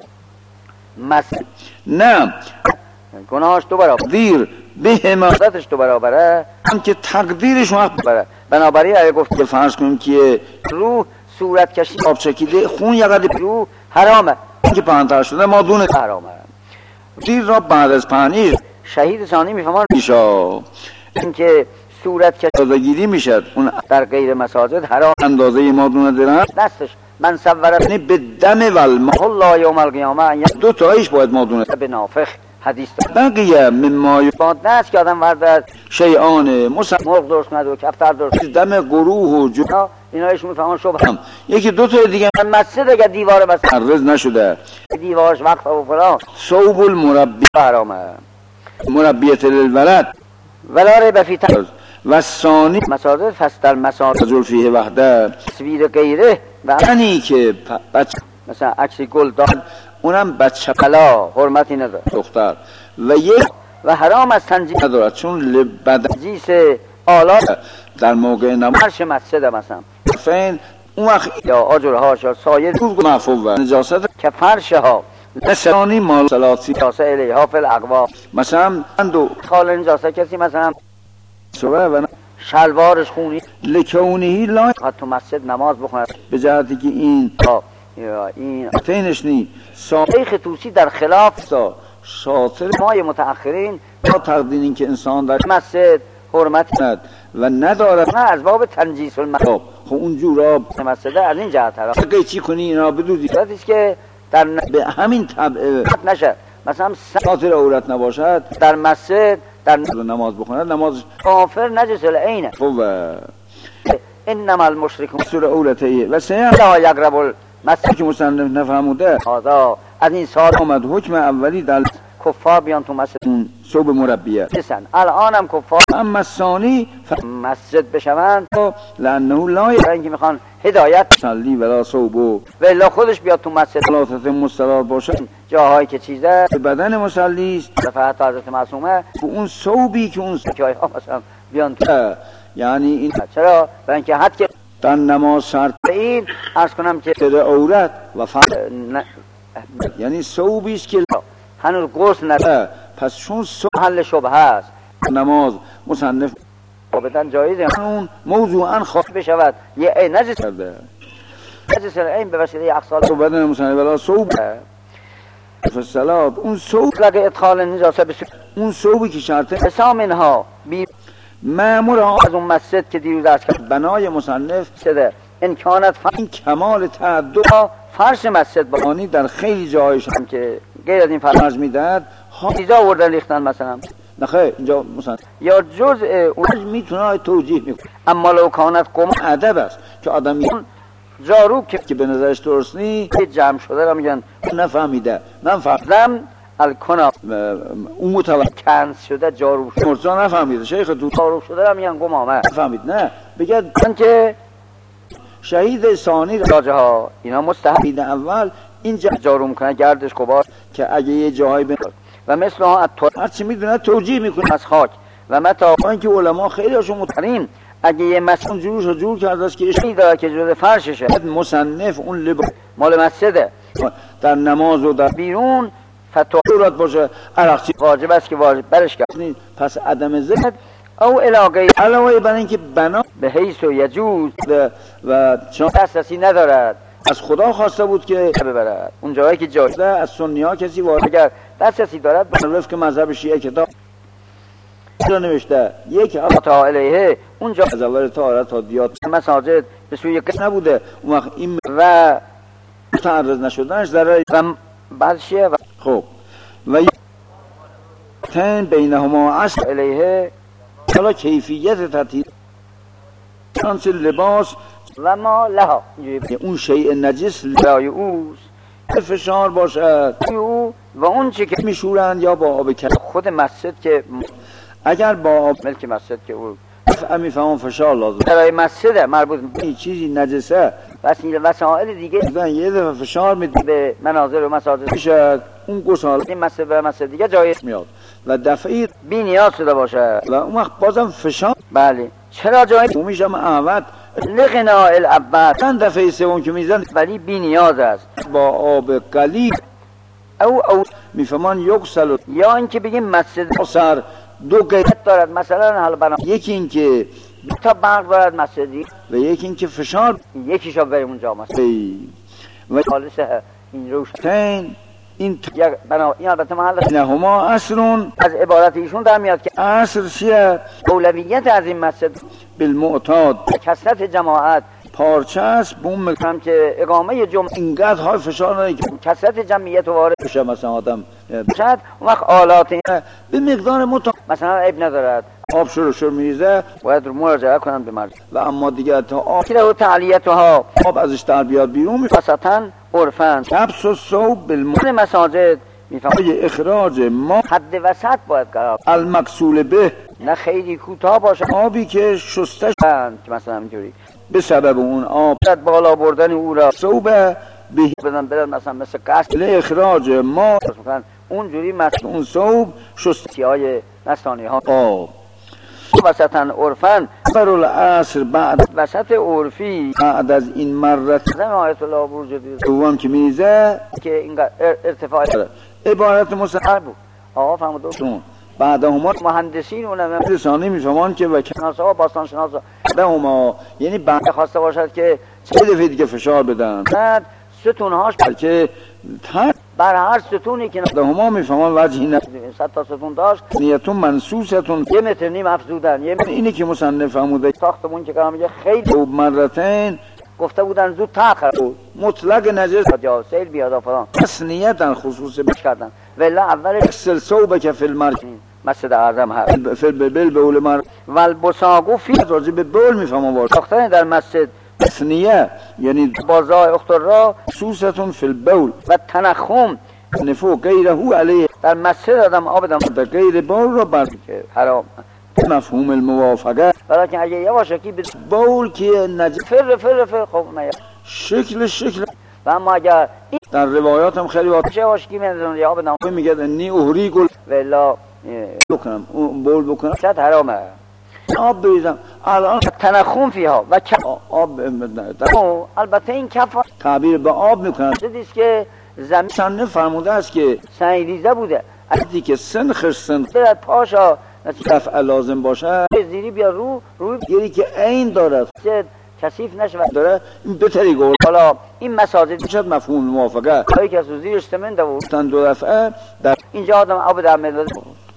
نه گناهش دو برابر دیر به حماقتش دو برابره هم که تقدیرش وقت برابره. بنابراین اگه گفت که فرض کنیم که روح صورت کشی آب چکیده خون یقت روح حرامه که پهن‌تر شده مادون حرامه. دیر را بعد از پهنی شهید ثانی میفهمان میشه اینکه صورت که تازگیری میشد اون در غیر مساجد حرام اندازه مادون درهم دستش من صورت به دم والماء الله یوم القیامه دو تایش باید مادون به نافخ حدیث بقیه مما بعد دست که آدم ورد شیعان مرغ درست کنه و کفتر درست دم گروه و جنا اینا ایشون میفهمن شبه یکی دو تا دیگه مسجد اگه دیوار بس عرض نشده دیوارش وقت و فلان ثوب المربی حرامه مربیت للولد ولا ریب فی و ثانی مساجد فستر مساجد فیه وحده تصویر غیره و یعنی که بچه مثلا عکس گل داد اونم بچه بلا حرمتی نداره دختر و یک و حرام از تنجیس ندارد چون لبد جیس آلات در موقع نماز مسجد مثلا فین اون وقت یا آجرهاش یا سایر معفو و نجاست که فرشها نسانی مال صلاتی نجاسه الیها فی الاقوا مثلا اندو خال نجاسه کسی مثلا صبح و شلوارش خونی لکونهی لا تو مسجد نماز بخونه به جهتی که این فینش نی شیخ توسی در خلاف شاطر مای متأخرین با تقدیر این که انسان در مسجد حرمت ند و ندارد نه از باب تنجیس المسجد خب اونجورا مسجد از این جهت هست چی کنی اینا بدودی است که در به همین طبع نشه مثلا ساتر عورت نباشد در مسجد در نماز بخوند نماز کافر نجس العین خب انما المشرکون سوره اولته و سیان لا یقرب المسجد که مصنف نفهموده هذا از این سال اومد حکم اولی در کفار بیان تو مسجد ثوب مربیه بسن الان هم کفار اما ثانی مسجد بشوند لانه لا اینکه میخوان هدایت صلی ولا ثوب و الا خودش بیاد تو مسجد صلات مستقر باشه جاهایی که چیزه بدن مصلی است فقط حضرت معصومه اون ثوبی که اون جای ها مثلا بیان تو یعنی این چرا برای اینکه حد که در نماز شرط این عرض کنم که در عورت و یعنی ثوبی است که هنوز غسل نداره، پس چون محل شبهه است نماز مصنف بدن جایزه اون موضوعا خاص بشود یه نجس کرده نجس این به وسیله اغسال تو بدن مصنف ولا ثوب فصلات اون ثوب لگه ادخال نجاسه بسید اون ثوبی که شرطه حسام اینها بی مأمور از اون مسجد که دیروز از بنای مصنف شده امکانات این کمال تعدد فرش مسجد با آنی در خیلی جایش هم که غیر از این فرش میداد چیزا آوردن ریختن مثلا نخیر اینجا مثلا یا جزء اون میتونه توجیه میکنه اما لو کانت قوم ادب است که آدمی جارو که به نظرش درست نی جمع شده را میگن نفهمیده من زم الکنا اون متوجه کنز شده جارو شده مرزا نفهمیده شیخ تو جارو شده را میگن قمامه نفهمید نه بگه من که شهید ثانی راجه ها اینا مستحب اول اینجا جارو میکنه گردش غبار که اگه یه جایی و مثل ها هرچی میدونه توجیه میکنه از خاک و متا اینکه علما خیلی هاشون متقرین اگه یه مسجد جورش جور کرده است که اشی داره که جزء فرششه مصنف اون لباس مال مسجده در نماز و در بیرون فتوا صورت باشه عرقچی واجب است که واجب برش کرد پس عدم ذکر او علاقه علاوه بر اینکه بنا به حیث و یجوز و چون دسترسی ندارد از خدا خواسته بود که ببرد اون جایی که جای از سنی ها کسی وارد اگر دسترسی دارد معروف که مذهب شیعه کتاب رو نوشته یک تا الیه اونجا از اول طهارت تا دیات مساجد به سوی نبوده اون وقت این و متعرض نشدنش ضرری و بعدشه و خب و تن بینهما اصل الیه حالا کیفیت تطهیر شانس لباس و ما لها اون شیء نجس برای اوست فشار باشد او و اون چی که میشورند یا با آب کرد خود مسجد که اگر با آب ملک مسجد که او میفهمون فشار لازم برای مسجد مربوط این چیزی نجسه وسایل دیگه یه دفعه فشار میده به مناظر و مساجد میشه اون گسال این مسجد به مسجد دیگه جای میاد و دفعی بی نیاز شده باشه و اون وقت بازم فشار بله چرا جای اون میشه احمد لغنا الاول چند دفعه سوم که میزن ولی بی نیاز است با آب قلیل او میفهمان یکسل یا اینکه بگیم مسجد سر دو قیمت دارد مثلا حالا بنا یکی این که دو تا برق دارد مسجدی و یکی این که فشار یکیشو بریم اونجا مثلا و خالص این روش تین این یک بنا این البته محل نهما اصلون از عبارت ایشون در میاد که اصل چیه اولویت از این مسجد بالمعتاد کثرت جماعت پارچه است بوم میگم که اقامه جمعه اینقدر های فشار نداره که کثرت جمعیت وارد بشه مثلا آدم شاید اون وقت آلات به مقدار مثلا عیب ندارد آب شروع میریزه باید مراجعه کنن به مرد و اما دیگه تا آب و تعلیتها آب ازش در بیاد بیرون وسطاً عرفاً کبس و صوب بالمون مساجد میفهمه اخراج ما حد وسط باید قرار المقصول به نه خیلی کوتاه باشه آبی که شسته که مثلا اینجوری به سبب اون آب بالا بردن او را صوب به بدن مثلا مثل قصد اخراج ما اونجوری مثلا اون صوب شستی های نستانی ها آب وسطاً عرفاً بر العصر بعد وسط عرفی بعد از این مرت زن آیت الله برجدی دوم که میریزه که اینقدر ارتفاع عبارت مستقر بود آقا فهمدو بعد هم مهندسین اونم رسانی میفهمان که شناسا و باستان شناسا هم یعنی بعد خواسته باشد که چه دفعه دیگه فشار بدن بعد ستونهاش که بر هر ستونی که هما میفهمان وجهی نه 100 تا ستون داشت نیتون منسوستون 1 متر نیم افزودن اینی که مصنف فرموده ساختمون که کارا میگه خیلی مرتين گفته بودن زود تاخر مطلق نجس یا سیل بیاد فلان تسنیتا خصوص کردن ولی اول اغسل ثوبك في المرء مسجد اعظم هست في البول مر والبساقو فی راجع به بول میفهمم وارد ساختن در مسجد تسنیه یعنی بازای اخترا خصوصا في البول و تنخم نفو غیره علیه در مسجد آدم آب دم غیر بول رو بر حرام مفهوم الموافقه ولیکن اگه یواشکی به بول که نجس فر خب نه شکل و اما اگر در روایات هم خیلی واضحه یواشکی میذارن یا آب دم میگه انی اهری گل ولا بکنم بول بکنم شاید حرامه آب بریزم الان تنخون فیها و آب البته این کف تعبیر به آب میکنن. دیدیست که زمین سنه فرموده است که سنگریزه بوده وقتی که سن برد پاشا دفع لازم باشه زیری بیا روی گیری که عین دارد کثیف نشه داره این بتری گفت. حالا این مساجد شد مفهوم موافقه هایی که از زیرش سمنده بود تن دو دفعه در اینجا آدم آب در مدد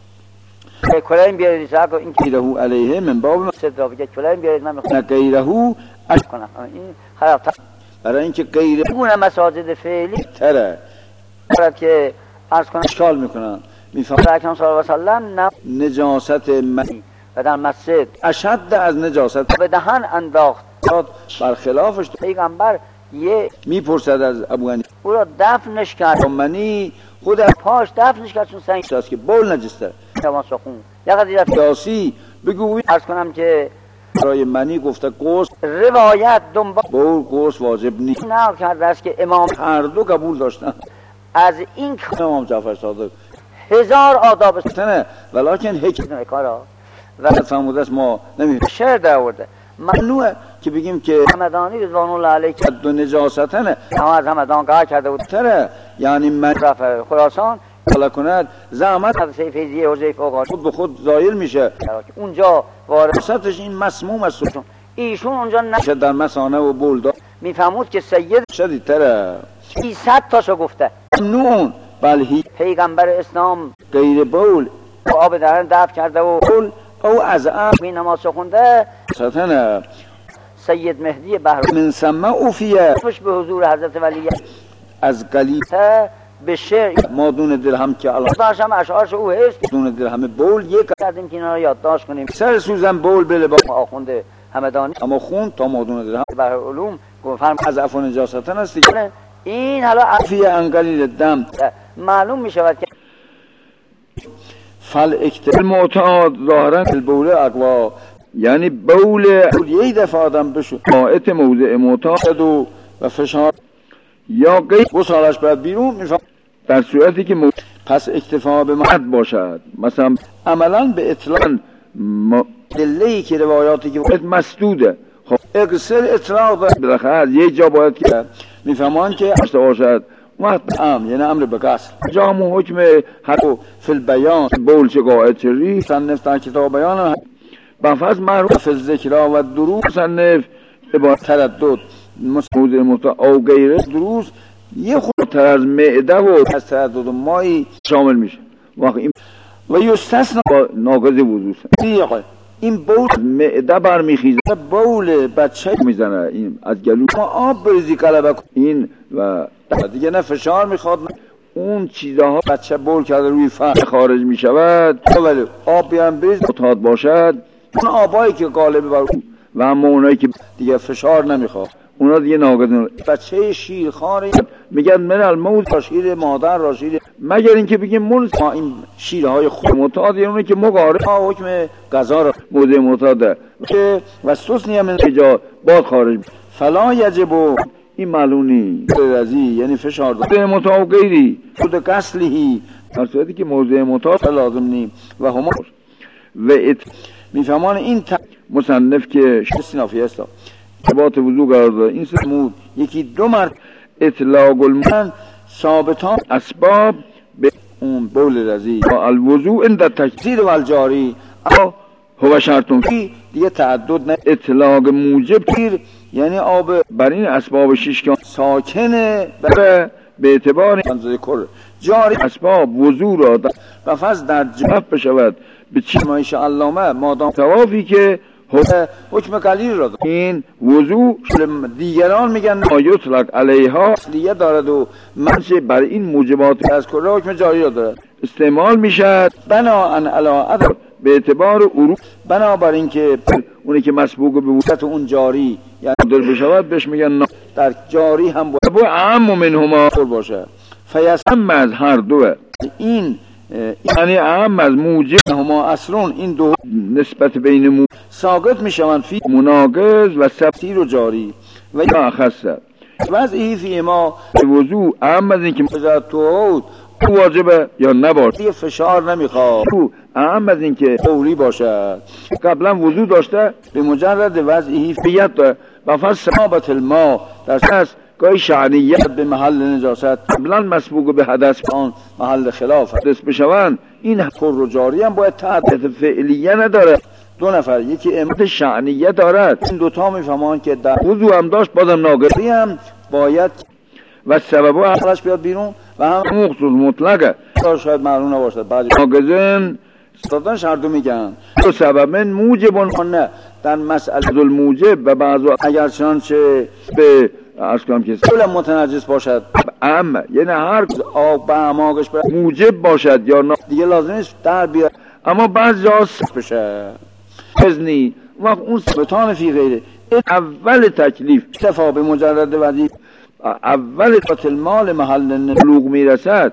کلاه این بیارید ساعت این غیره علیه من باب صدرا بگه کلاه این بیارید من میخونم غیره کنم این خراب برای اینکه غیره گونه مساجد فعلی تره برد که عرض کنم اشکال میکنن میفهم اکرم صلی الله علیه و سلم نجاست و در مسجد اشد از نجاست به دهن انداخت برخلافش پیغمبر یه میپرسد از ابو حنیفه او را دفنش کرد منی خود پاش دفنش کرد چون سنگ است که بول نجسته تماس خون یا قضیه سیاسی بگو عرض کنم که برای منی گفته قوس روایت دنبال بول قوس واجب نیست نقل کرده است که امام هر دو قبول داشتن از این امام جعفر صادق 1000 آداب نه ولکن حکم کارا و فرموده است ما نمی‌فهمیم شعر در آورده ممنوعه که بگیم که همدانی رضوان الله علیه دو نجاستنه اما از همدان قرار کرده بود تره یعنی من رفع خراسان حالا کند زحمت حدثه فیضیه حذیفه آقا خود به خود زایل میشه اونجا وارد وسطش این مسموم است ایشون اونجا نشه در مسانه و بولدا میفهمود که سید شدید تره 300 تاشو گفته ممنون بلهی پیغمبر اسلام غیر بول آب دهن دفع کرده و بول او از می نماز خونده ستنه سید مهدی بهرام من سمه اوفیه خوش به حضور حضرت ولی از قلیب به شعر مادون درهم که الان داشتم اشعارش او هست مادون درهم بول یک کردیم که اینا رو یادداشت کنیم سر سوزن بول بله با آخونده همدانی اما خون تا مادون درهم بر علوم گفتم از عفو نجاستن است این حالا عفیه انقلیل دم معلوم می شود که فل اکتل معتاد ظاهرا البول اقوا یعنی بول یه دفعه آدم بشو قاعت موضع معتاد و فشار یا غیر گسالش باید بیرون میفهم در صورتی که پس اکتفا به مد باشد مثلا عملا به اطلاق دلهی که روایاتی که مسدوده خب اقصر اطلاق بالاخره از یک جا باید که میفهمان که اشته باشد وقت یعنی امر به قصد جامو حکم حق فی البیان بول چه قاعد چه ری صنف در کتاب بیان بفضل معروف فی الذکرا و دروس صنف با تردد موضع مطلع او غیره دروس یه خودتر از معده و از تردد مایی شامل میشه واقعا این و یستثنا ناقض وضو این بول معده برمیخیزه بول بچه میزنه این از گلو ما آب بریزی قلبه این و دیگه نه فشار میخواد اون چیزها بچه بول کرده روی فم خارج میشود ولی آب بیان بریز متعاد باشد اون آبایی که غالب بر اون و اما اونایی که دیگه فشار نمیخواد اونا دیگه ناقض بچه شیرخواری میگن من الموت را شیر مادر را شیر مگر اینکه بگیم مون این شیرهای خود متعاد اونه که مقارب حکم غذا را موضع متعاده که وسوسنی هم اینجا باد خارج فلا یجب این معلومی رزی یعنی فشار داده متعاد غیری خود قسلی در صورتی که موضع متعاد لازم نیم و هما و میفهمان این مصنف که سینافی است ثبات وضو قرار داده این سمود یکی دو مرد اطلاق المن ثابتان اسباب به اون بول رزی و الوضو عند تکثیر و الجاری هو شرطون دیگه تعدد نه اطلاق موجب تیر یعنی آب بر این اسباب شش ساکنه به اعتبار ذکر جاری اسباب وضو را و فضل در جواب بشود به چی مایش علامه مادام توافی که حکم قلیل را دارد این وضو دیگران میگن یطلق علیها اصلیه دارد و منشه بر این موجبات از کره حکم جاری را دارد استعمال میشد بناءً علی عدد به اعتبار عروف بنابر این که اونی که مسبوق به وجود اون جاری یعنی در بشود بهش میگن در جاری هم باید عام منهما باشه فیسم از هر دوه این یعنی عام از موجب هما اصلون این دو نسبت بین ساقط میشوند فی مناقض و سبتیر و جاری و یا خاصه وضعی فی ما وضو عام از این که مجرد تو واجبه یا نباشه فشار نمیخواد اهم از این که فوری باشد. قبلا وضو داشته به مجرد وضعی فیت و فصابت الماء در است گاهی شعنیت به محل نجاست قبلا مسبوق به حدث آن محل خلاف حدث بشوند، این پر و جاری هم باید تعدد فعلیه نداره. دو نفر یکی امت شعنیه دارد، این دوتا میفهمان که در وضو هم داشت بازم ناقضی هم باید و سببو اخرش بیاد بیرون و هم مخصوص مطلقه شاید معلوم نباشد بعد ناقضین استادانش هر دو میگن دو سببن موجب نه در مسئله الموجب و بعضو اگر چنانچه به عرض کنم که کل متنجس باشد اما یعنی هر آب به اماغش موجب باشد یا دیگه لازم نیست در بیاد، اما بعض جا سخت بشه ازنی وقت اون ثبتان فی غیره اول تکلیف اکتفا به مجرد وظیفه اول قتل مال محل بلوغ میرسد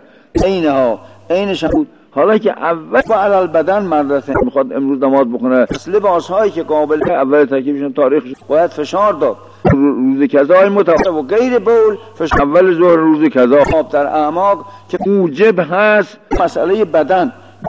عینش بود. حالا که اول با علل بدن مرده میخواد امروز نماز بخونه اصل لباس هایی که قابل اول تکلیفشون تاریخ باید فشار داد، روز کذا متوقع و غیر بول فشار اول ظهر روز کذا آب در اعماق که موجب هست مسئله بدن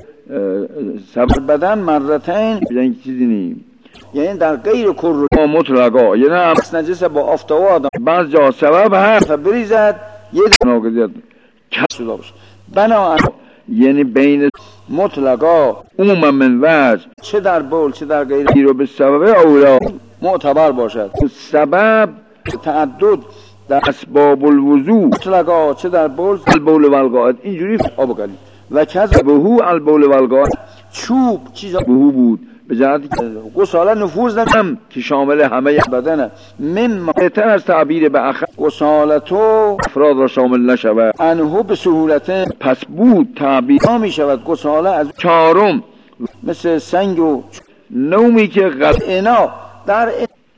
سبب بدن مرتين یعنی چیزی نیم، یعنی در غیر کر مطلقا یعنی امس نجس با آفتاب آدم بعض جا سبب هست بریزد یه ناقضیت کس شده باشه بناهن یعنی بین مطلقا عموما من وجه چه در بول چه در غیر رو به سبب اولا معتبر باشد. سبب تعدد در اسباب الوضوء مطلقا چه در بول البول و الغائط اینجوری آب گلی و کذبهو البول و الغائط چوب چیزا بهو بود به جهتی که گساله نفوذ ندم که شامل همه بدنه مما بهتر از تعبیر به اخر گسالتو افراد را شامل نشود انهو به سهولت پس بود تعبیر می شود گساله از چارم مثل سنگ و نومی که غلعنا در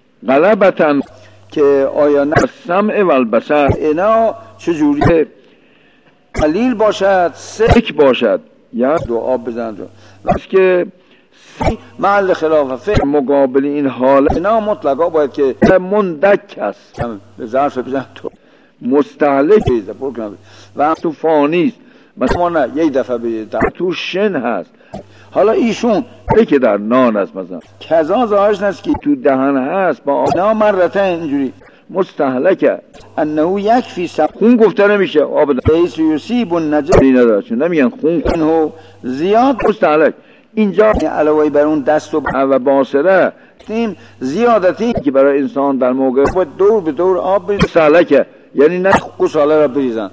غلبتن که آیا نه سمع و البصر اینا چجوری قلیل باشد سک باشد یا دو آب بزنند بس که محل خلاف فعل مقابل این حال اینا مطلقا باید که مندک است به ظرف بزن تو مستهلک بیزه و تو فانیست مثلا نه یک دفعه بیده تو شن هست. حالا ایشون که در نان است مثلا کذا ظاهرش نست که تو دهن هست با آنا مرتين اینجوری مستهلکه انه یکفی خون گفته نمیشه آب لیس یصیب النجس نداره چون نمیگن خون اینو زیاد مستهلک اینجا علاوه بر اون دست و باصره تیم زیادتی که برای انسان در موقع باید دور به دور آب مستهلکه یعنی نه گساله را بریزن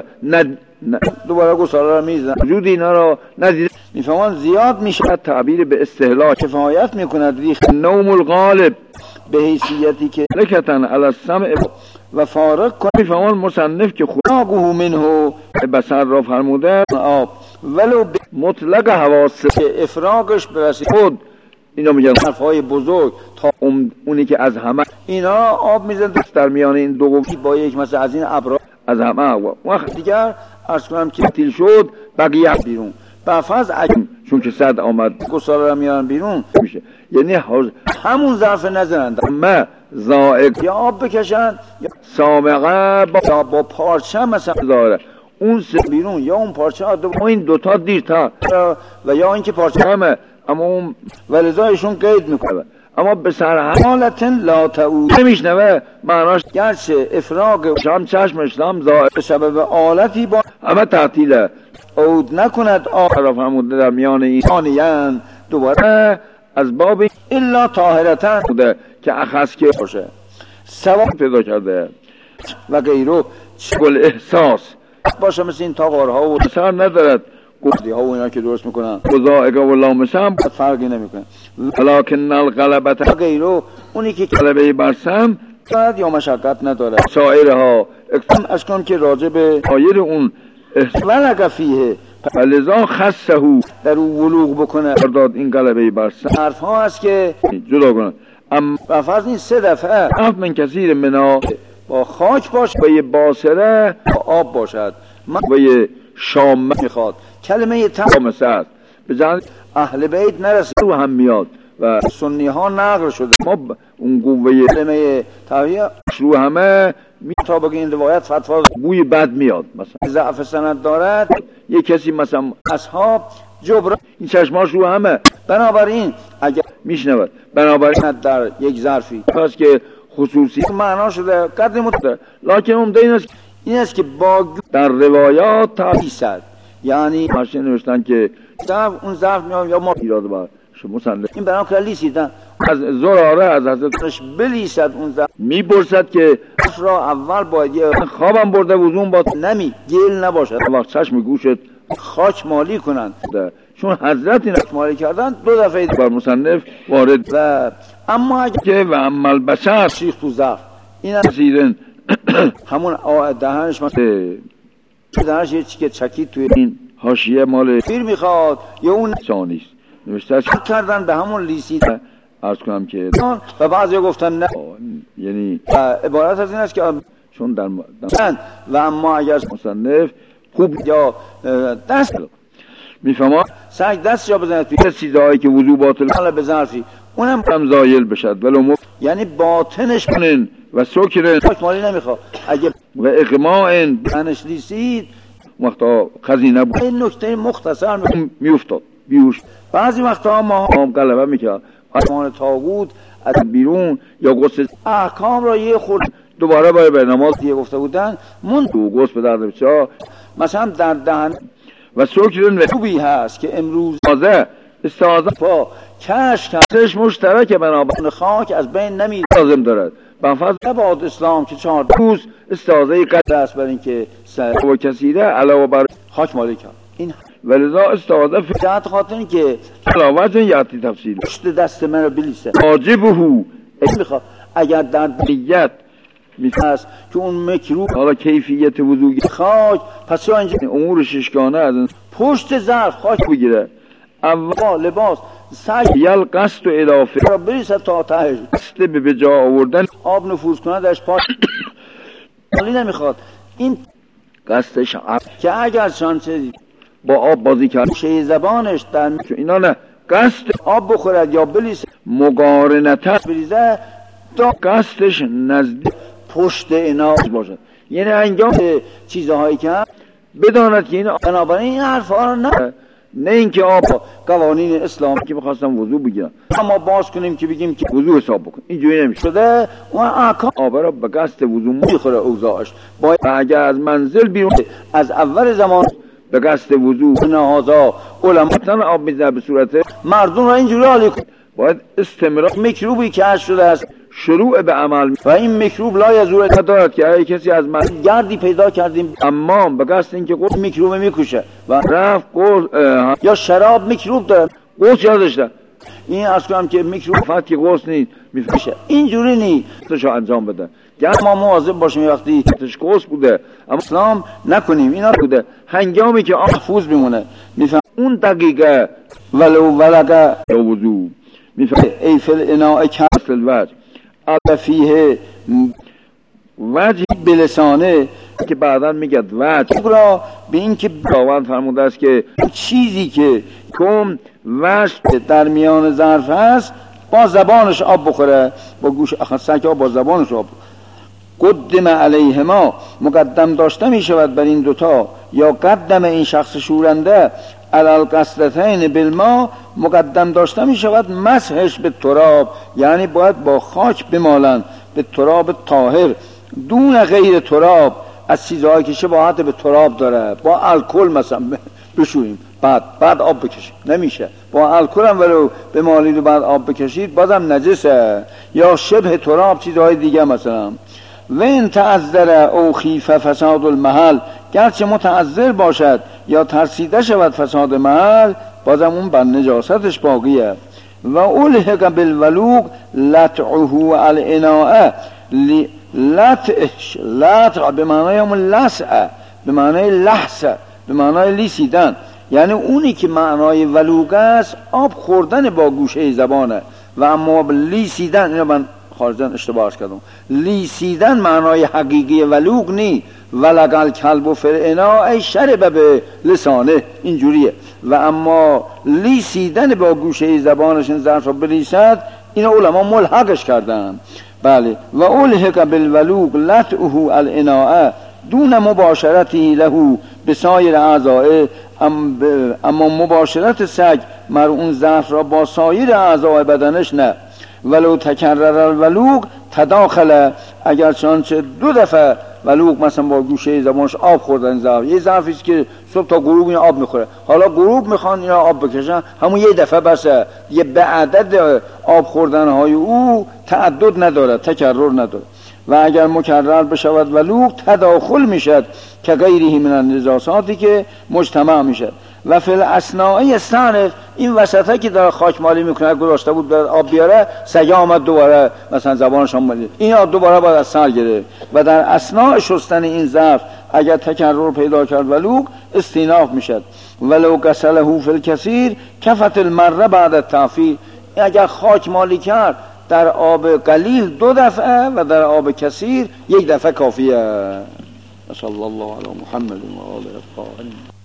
نه دوباره گساله را میزن وجود اینا را ندید میفهمان زیاد میشه تعبیر به استهلاک کفایت میکند ریخت نوم الغالب به حیثیتی که لکتن علی السمع و فارق کنه میفهمان مصنف که خداگوه منه بصر را فرموده آب ولو مطلق حواس که افراغش برسید خود اینا میگن حرفهای بزرگ تا اونی که از همه اینا آب میزن در میان این دو گفتی با یک مثلا از این ابرا از همه وقت دیگر عرض کنم که تیل شد بقیه بیرون بفرض چون که صد آمد گساله را میارن بیرون میشه یعنی همون ظرف نزنند اما زائق یا آب بکشن یا سامقه با پارچه مثلا داره اون بیرون یا اون پارچه این دوتا دیرتر و یا اینکه پارچه همه اما اون ولذایشون قید میکنه اما به سر حالت لا تعود نمیشنوه معناش گرچه افراق شام چشم اسلام ظاهر به سبب آلتی با اما تعطیله عود نکند آخر فرموده در میان ایسانیان دوباره از باب الا طاهرتن بوده که اخص که باشه ثواب پیدا کرده و غیره گل احساس باشه مثل این تاقارها و سر ندارد گفتی ها و اینا که درست میکنن وزائقه و لامسه هم فرقی نمیکنه ولکن الغلبت و غیره اونی که غلبه برسم باید یا مشقت نداره سائره ها اکتم اشکان که راجع به آیر اون ولگه فیه فلذا خصهو در اون ولوغ بکنه داد این غلبه برسم حرف ها هست که جدا کنه اما فرض این 3 دفعه اف من کثیر منا با خاک باشه با یه باصره با آب باشد و یه شام میخواد کلمه تمامسه است به جان اهل بیت نرسه رو هم میاد و سنی ها نقل شده ما اون قوه کلمه تحویه رو همه میتابق این روایت فتوا بوی بد میاد مثلا ضعف سند دارد یه کسی مثلا اصحاب جبران این چشماش رو همه. بنابراین اگر میشنود بنابراین در یک ظرفی پس که خصوصی معنا شده قدر متده، لکن عمده این است که با در روایات تابیسد، یعنی ماشین نوشتن که اون ظرف میام یا ما ایراد بار مصنف این برام که لیسیدن از زراره از حضرتش بلیسد اون ظرف میپرسد که را اول باید یه خوابم برده وضوم با نمی گل نباشد وقت چشم گوشت خاک مالی کنند، چون حضرت این مالی کردن 2 دفعه بر مصنف وارد و اما اگر که و عمل بشر شیخ تو ظرف این سیرن همون دهنش مثل دهنش یه چیکه چکید توی این حاشیه مال پیر میخواد یا اون ثانیست نوشته کردن به همون لیسید عرض کنم که و بعضی گفتن نه، یعنی عبارت از این است که چون در و اما اگر مصنف خوب یا دست میفهمم سعی دست یا بزنید توی چیزهایی که وضو باطل حالا به ظرفی اونم هم زایل بشد ولو یعنی باطنش کنن و سکرن مالی نمیخواد اگه و اقماع تنش لیسید وقتا خزینه بود. این نکته مختصر میافتاد بیوش. بعضی وقتا ما هم غلبه میکرد احکام طاغوت از بیرون یا غسل احکام را یه خورد دوباره باید به نماز دیگه گفته بودن تو غسل به درد بچه مثلا در دهن و سکرن و خوبی هست که امروز استعاذه با کشک کسش مشترک بنابراین خاک از بین نمی لازم دارد به فضل بعد اسلام که 4 روز استعاذه قدر است بر اینکه و کثیره علاوه بر خاک مالی کرد این ولذا استعاذه فجاعت خاطر این که علاوه یاتی تفصیل پشت دست من رو بلیسه واجبه میخواد اگر در نیت میفرست که اون مکروه حالا کیفیت وضو خاک پس چرا اینجا امور ششگانه از پشت ظرف خاک بگیره اول لباس سعی یل قصد و اضافه را بریسد تا تهش قصد به جا آوردن آب نفوذ کنه درش پاک حالی نمیخواد این قصدش که اگر چانچه با آب بازی کرد شه زبانش در اینا نه قصد آب بخورد یا بلیسه مقارنتا بریزه تا قصدش نزدیک پشت اینا باشد، یعنی انجام چیزهایی که بداند که این بنابراین این حرفا رو نه اینکه آب قوانین اسلام که بخواستم وضو بگیرم اما باز کنیم که بگیم که وضو حساب بکن اینجوری نمیشه شده اون احکام آب را به قصد وضو میخوره اوضاعش باید اگر از منزل بیرون از اول زمان به قصد وضو نهازا علماء آب میزنه به صورت مردم را اینجوری حالی کن باید استمرار میکروبی که هست شده است شروع به عمل و این میکروب لا یزور دارد که اگه کسی از من گردی پیدا کردیم اما به قصد اینکه قرص میکروب میکشه و رفت یا شراب میکروب داره قرص یادش داره این عرض کنم که میکروب فقط که قرص نیست میفشه اینجوری نیست انجام بده گر ما مواظب باشیم وقتی قرص بوده اما اسلام نکنیم اینا بوده هنگامی که محفوظ بمونه میفهم اون دقیقه ولو ولقه وضو میفهم ای فل اناء کسل الوجه فیه وجه بلسانه که بعدا میگد وجه را به این که خداوند فرموده است که چیزی که کم وجه در میان ظرف هست با زبانش آب بخوره با گوش اخصه که با زبانش آب قدم علیهما مقدم داشته می شود بر این دوتا یا قدم این شخص شورنده علال قصدتین بالما مقدم داشته می شود مسحش به تراب یعنی باید با خاک بمالن به تراب طاهر دون غیر تراب از چیزهایی که شباهت به تراب داره با الکل مثلا بشوییم بعد آب بکشید نمیشه با الکل هم ولو بمالید و بعد آب بکشید بازم نجسه یا شبه تراب چیزهای دیگه مثلا و این تعذر او خیف فساد المحل گرچه متعذر باشد یا ترسیده شود فساد محل بازم اون بر نجاستش باقیه و الحق بالولوغ لطعه الاناء لطع به معنای همون لسع به معنای لحسه به معنای لیسیدن یعنی اونی که معنای ولوغ است آب خوردن با گوشه زبانه و اما لیسیدن اینو من خارجان اشتباهش کردم لیسیدن معنای حقیقی ولوغ نی ولقل کلب و فرعنا ای شرب به لسانه اینجوریه و اما لیسیدن با گوشه زبانشون ظرف رو بلیسد این علما ملحقش کردن بله و الحق بالولوغ لطعه الاناء دون مباشرتی له به سایر اعضاء، اما مباشرت سگ مر اون ظرف را با سایر اعضاء بدنش نه. ولو تکرر الولوغ تداخل، اگر چنانچه 2 دفعه ولوغ مثلا با گوشه زبانش آب خوردن ظرف، یه ظرفی است که صبح تا غروب این آب میخوره، حالا غروب میخوان اینا آب بکشن، همون یه دفعه بسه، یه به عدد آب خوردن های او تعدد نداره، تکرر نداره. و اگر مکرر بشود ولوغ تداخل میشد که غیره من النجاساتی که مجتمع میشد. و فی الاثناء صنف، این وسطه که داره خاک مالی میکنه گذاشته بود برای آب بیاره، سگ آمد دوباره مثلا زبانش هم این آب دوباره باید از سر گرفت. و در اثناء شستن این ظرف اگر تکرر پیدا کرد ولوغ استیناف میشد. ولو غسله فی الکثیر کفت المره بعد التعفیر، اگر خاک مالی کرد در آب قلیل 2 دفعه و در آب کثیر 1 دفعه کافیه. صلی الله علی محمد و آله الطاهرین.